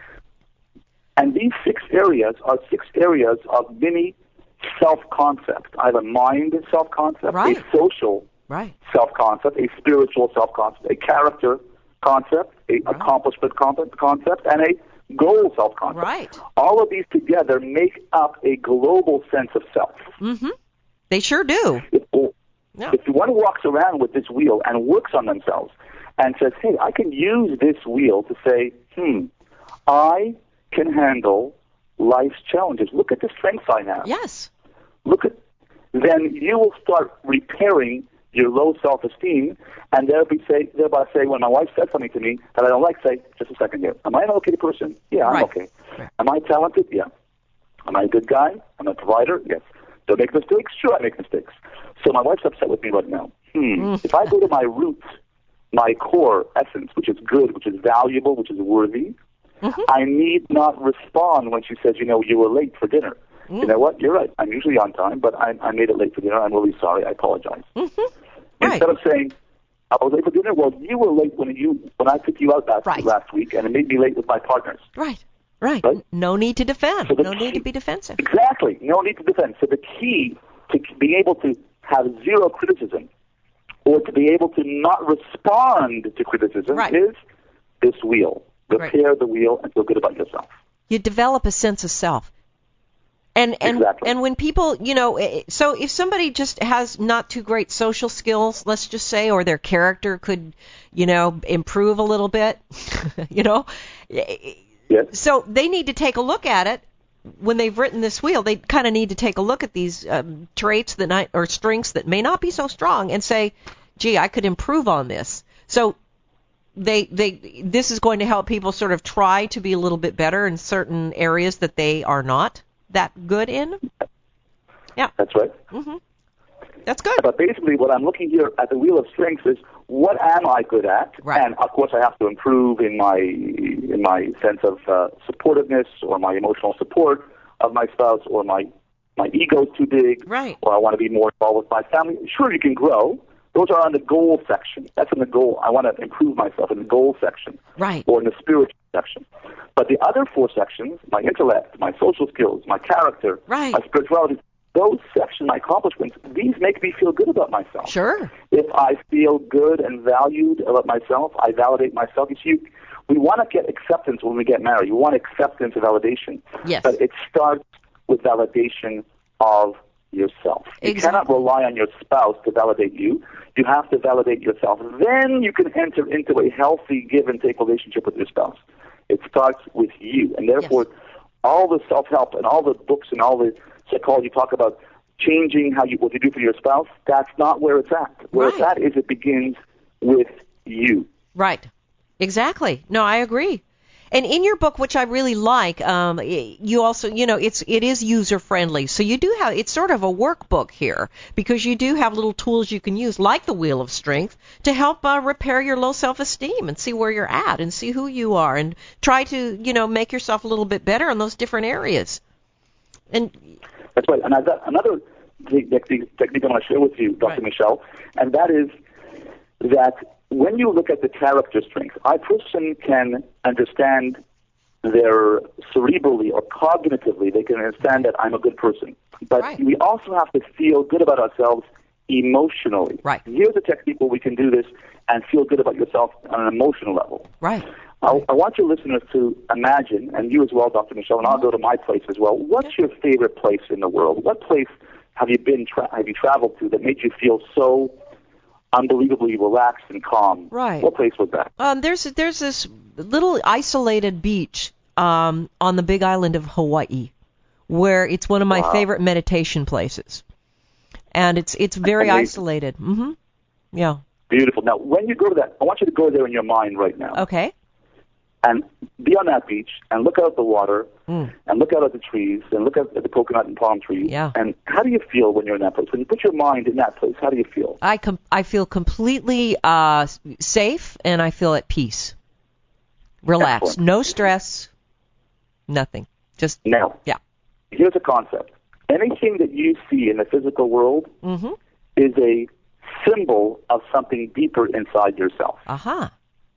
And these six areas are six areas of mini self-concept. I have a mind self-concept, Right. a social Right. self-concept, a spiritual self-concept, a character concept, a Right. accomplishment concept, concept, and a goal self-concept. Right. All of these together make up a global sense of self. Mm-hmm. They sure do. If, Yeah. if one walks around with this wheel and works on themselves and says, hey, I can use this wheel to say, hmm, I can handle life's challenges. Look at the strengths I have. Yes. Look at, then you will start repairing your low self-esteem, and thereby say, thereby say, when my wife says something to me that I don't like, say, just a second here, am I an okay person? Yeah, I'm Right. okay. Am I talented? Yeah. Am I a good guy? Am I a provider? Yes. Do I make mistakes? Sure, I make mistakes. So my wife's upset with me right now. Hmm. If I go to my roots, my core essence, which is good, which is valuable, which is worthy, Mm-hmm. I need not respond when she says, you know, you were late for dinner. Mm. You know what? You're right. I'm usually on time, but I, I made it late for dinner. I'm really sorry. I apologize. Mm-hmm. Right. Instead of saying, I was late for dinner, well, you were late when you when I took you out last, Right. last week, and it made me late with my partners. Right. Right. Right? No need to defend. So the No need key- to be defensive. Exactly. No need to defend. So the key to being able to have zero criticism or to be able to not respond to criticism Right. is this wheel. Right. Repair the wheel and feel good about yourself. You develop a sense of self. And and Exactly. and when people, you know, eh, so if somebody just has not too great social skills, let's just say, or their character could, you know, improve a little bit, you know, Yes. so they need to take a look at it when they've written this wheel. They kind of need to take a look at these um, traits that not, or strengths that may not be so strong and say, gee, I could improve on this. So they they this is going to help people sort of try to be a little bit better in certain areas that they are not that good in. Yeah. That's right. Mm-hmm. That's good. But basically, what I'm looking here at the wheel of strengths is what am I good at, Right. and of course I have to improve in my in my sense of uh, supportiveness or my emotional support of my spouse, or my my ego's too big, Right. or I want to be more involved with my family. Sure, you can grow. Those are on the goal section. That's in the goal. I want to improve myself in the goal section, Right. or in the spiritual section. But the other four sections, my intellect, my social skills, my character, Right. my spirituality, those sections, my accomplishments, these make me feel good about myself. Sure. If I feel good and valued about myself, I validate myself. You see, we want to get acceptance when we get married. We want acceptance and validation. Yes. But it starts with validation of yourself. You Exactly. cannot rely on your spouse to validate you. You have to validate yourself. Then you can enter into a healthy give and take relationship with your spouse. It starts with you. And therefore, Yes. all the self-help and all the books and all the psychology talk about changing how you what you do for your spouse, that's not where it's at. Where it's Right. at is it begins with you. Right. Exactly. No, I agree. And in your book, which I really like, um, you also, you know, it's it is user friendly. So you do have it's sort of a workbook here because you do have little tools you can use, like the Wheel of Strength, to help uh, repair your low self-esteem and see where you're at and see who you are and try to, you know, make yourself a little bit better in those different areas. And That's right. And I've got another technique, technique I want to share with you, Doctor Right. Michelle, and that is that when you look at the character strength, a person can understand their cerebrally or cognitively, they can understand that I'm a good person. But Right. we also have to feel good about ourselves emotionally. Right. Here's a technique where we can do this and feel good about yourself on an emotional level. right. I, I want your listeners to imagine, and you as well, Doctor Michelle, and I'll go to my place as well. What's your favorite place in the world? What place have you been? Tra- have you traveled to that made you feel so unbelievably relaxed and calm? Right. What place was that? Um, there's there's this little isolated beach um, on the Big Island of Hawaii, where it's one of my Wow. favorite meditation places, and it's it's very Amazing. isolated. Mm-hmm. Yeah. Beautiful. Now, when you go to that, I want you to go there in your mind right now Okay. and be on that beach and look out at the water Mm. and look out at the trees and look at the coconut and palm trees. Yeah. And how do you feel when you're in that place? When you put your mind in that place, how do you feel? I com- I feel completely uh, safe, and I feel at peace. Relaxed. Excellent. No stress. Nothing. Just, Now, yeah. here's a concept. Anything that you see in the physical world Mm-hmm. is a symbol of something deeper inside yourself. Aha.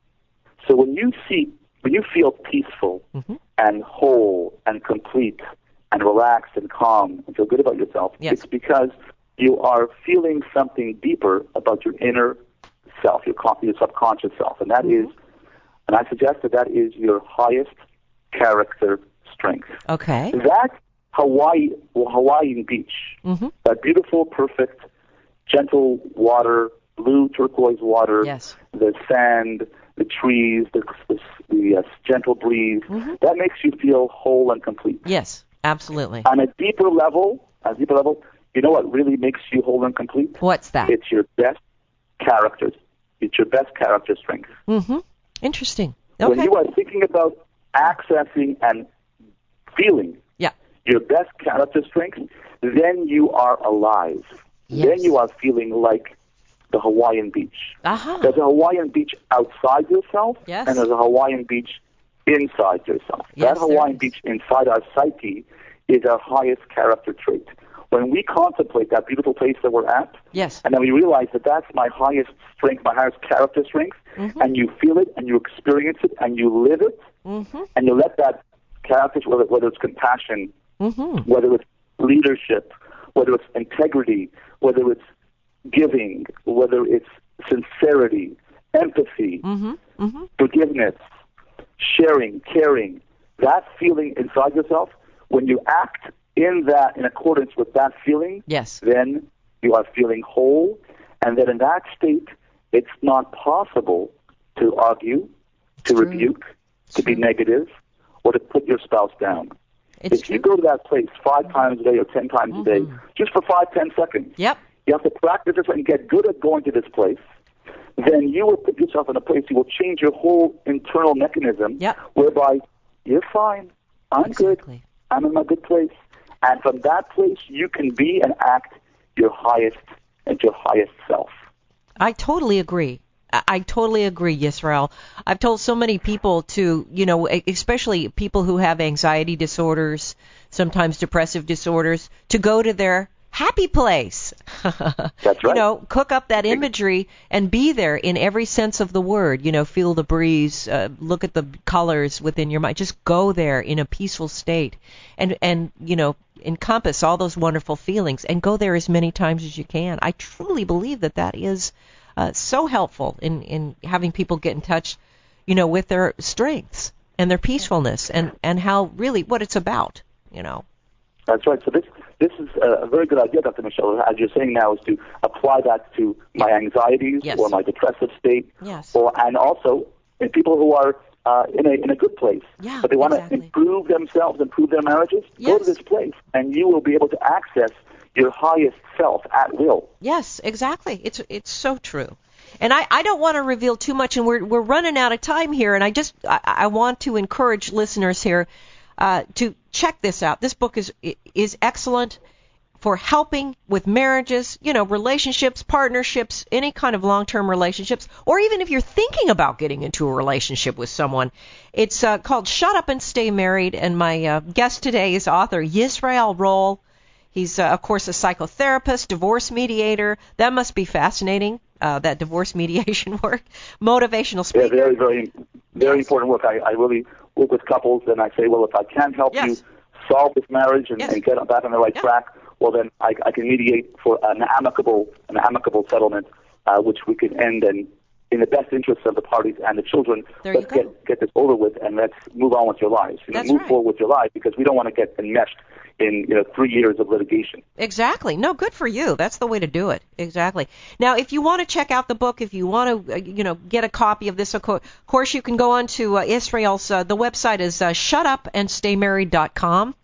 So when you see, when you feel peaceful Mm-hmm. and whole and complete and relaxed and calm and feel good about yourself, Yes. it's because you are feeling something deeper about your inner self, your, con- your subconscious self, and that Mm-hmm. is, and I suggest that that is your highest character strength. Okay. That Hawaii, well, Hawaiian beach, Mm-hmm. that beautiful, perfect, gentle water, blue turquoise water, Yes. the sand, the trees, the, the, the uh, gentle breeze, Mhm. that makes you feel whole and complete. Yes, absolutely. On a deeper level, on a deeper level, you know what really makes you whole and complete? What's that? It's your best character. It's your best character strength. Mm-hmm. Interesting. When Okay. you are thinking about accessing and feeling Yeah. your best character strength, then you are alive. Yes. Then you are feeling like the Hawaiian beach. Aha. There's a Hawaiian beach outside yourself, Yes. and there's a Hawaiian beach inside yourself. Yes, that Hawaiian there is. beach inside our psyche is our highest character trait. When we contemplate that beautiful place that we're at, Yes. and then we realize that that's my highest strength, my highest character strength, Mhm. and you feel it, and you experience it, and you live it, Mm-hmm. and you let that character, whether, whether it's compassion, Mm-hmm. whether it's leadership, whether it's integrity, whether it's giving, whether it's sincerity, empathy, Mm-hmm. Mm-hmm. forgiveness, sharing, caring, that feeling inside yourself, when you act in that, in accordance with that feeling, Yes. then you are feeling whole, and then in that state, it's not possible to argue, to true. rebuke, to be true. negative, or to put your spouse down. It's if you true. go to that place five times a day or ten times a day, Mhm. just for five, ten seconds, Yep. you have to practice this and get good at going to this place, then you will put yourself in a place, you will change your whole internal mechanism, Yep. whereby you're fine, I'm good, Exactly. I'm in my good place. And from that place, you can be and act your highest and your highest self. I totally agree. I, I totally agree, Yisrael. I've told so many people to, you know, e- especially people who have anxiety disorders, sometimes depressive disorders, to go to their happy place. That's You right. know, cook up that imagery and be there in every sense of the word. You know, feel the breeze, uh, look at the colors within your mind. Just go there in a peaceful state and, and, you know, encompass all those wonderful feelings and go there as many times as you can. I truly believe that that is uh, so helpful in, in having people get in touch, you know, with their strengths and their peacefulness and, and how really what it's about, you know. That's right. So this this is a very good idea, Doctor Michelle. As you're saying now, is to apply that to my anxieties Yes. or my depressive state, Yes. or and also in people who are uh, in a in a good place, Yeah, but they want exactly. to improve themselves, improve their marriages. Go Yes. to this place, and you will be able to access your highest self at will. Yes, exactly. It's it's so true. And I, I don't want to reveal too much, and we're we're running out of time here. And I just I, I want to encourage listeners here uh, to check this out. This book is is excellent for helping with marriages, you know, relationships, partnerships, any kind of long-term relationships, or even if you're thinking about getting into a relationship with someone. It's uh, called Shut Up and Stay Married, and my uh, guest today is author Yisrael Roll. He's, uh, of course, a psychotherapist, divorce mediator. That must be fascinating, uh, that divorce mediation work. Motivational Yeah, speaker. very, very, very Yes. important work. I, I really work with couples, and I say, well, if I can help Yes. you solve this marriage and, Yes. and get back on the right Yeah. track, well, then I, I can mediate for an amicable, an amicable settlement, uh, which we can end and in the best interests of the parties and the children. There let's you go. get get this over with, and let's move on with your lives. You know, That's move right. forward with your life, because we don't want to get enmeshed in you know three years of litigation. Exactly. No, good for you. That's the way to do it. Exactly. Now, if you want to check out the book, if you want to, uh, you know, get a copy of this, of co- course, you can go on to uh, Israel's. Uh, the website is uh, shut up and stay married dot com.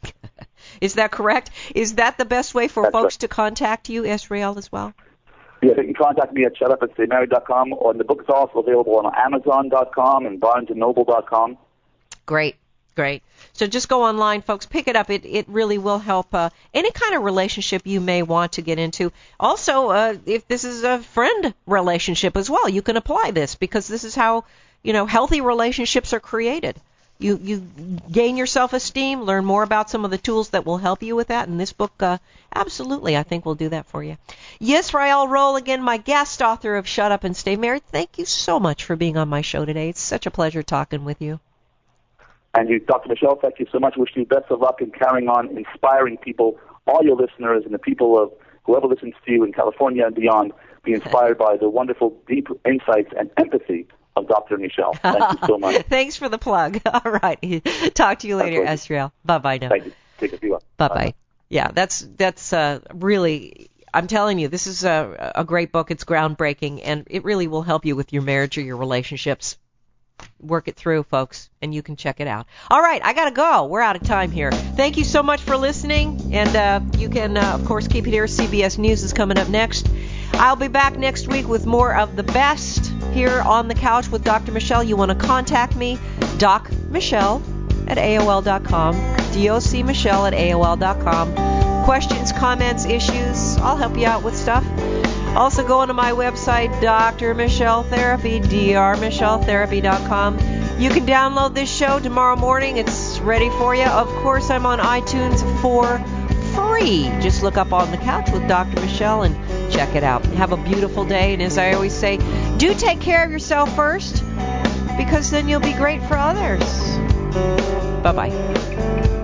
Is that correct? Is that the best way for That's folks right. to contact you, Israel, as well? Yeah, they can contact me at shut up and stay married dot com, or the book is also available on amazon dot com and barnes and noble dot com. Great. great. So just go online, folks. Pick it up. It it really will help uh, any kind of relationship you may want to get into. Also, uh, if this is a friend relationship as well, you can apply this because this is how, you know, healthy relationships are created. You you gain your self-esteem, learn more about some of the tools that will help you with that, and this book uh, absolutely, I think, will do that for you. Yisrael Roll, again, my guest author of Shut Up and Stay Married. Thank you so much for being on my show today. It's such a pleasure talking with you. And you, Doctor Michelle, thank you so much. Wish you best of luck in carrying on inspiring people, all your listeners and the people of whoever listens to you in California and beyond, be inspired by the wonderful, deep insights and empathy of Doctor Michelle. Thank you so much. Thanks for the plug. All right. Talk to you later, Yisrael. Bye-bye now. Thank you. Take it. Bye-bye. Bye-bye. Yeah, that's that's uh, really, I'm telling you, this is a, a great book. It's groundbreaking, and it really will help you with your marriage or your relationships. Work it through, folks, and you can check it out. All right, I got to go. We're out of time here. Thank you so much for listening, and uh, you can, uh, of course, keep it here. C B S News is coming up next. I'll be back next week with more of the best here on the couch with Doctor Michelle. You want to contact me, Doc Michelle at A O L dot com, D O C Michelle at A O L dot com. Questions, comments, issues, I'll help you out with stuff. Also go onto my website, Doctor Michelle Therapy, D R Michelle Therapy dot com. You can download this show tomorrow morning. It's ready for you. Of course, I'm on iTunes for free. Just look up On the Couch with Doctor Michelle and check it out. Have a beautiful day. And as I always say, do take care of yourself first, because then you'll be great for others. Bye-bye.